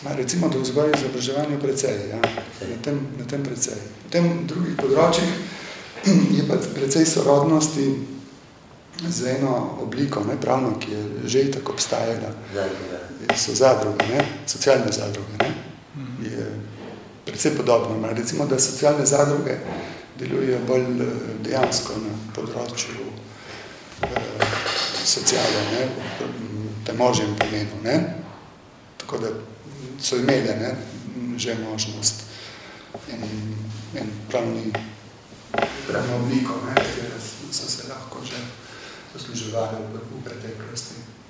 Recimo, da vzgoji in izobraževanju precej, ja? Na tem precej. V tem drugih področjih je pa precej sorodnosti z eno obliko, ne, pravno, ki je že tako obstajala. So zadruge, ne, socialne zadruge, ne, je precej podobno. Recimo, da socialne zadruge delujejo bolj dejansko na področju sociale, ne, v tem možjem pomenu, ne. Tako da so imeli, ne, že možnost in pravno obliko, ne, katero so se lahko že posluževali v preteklosti.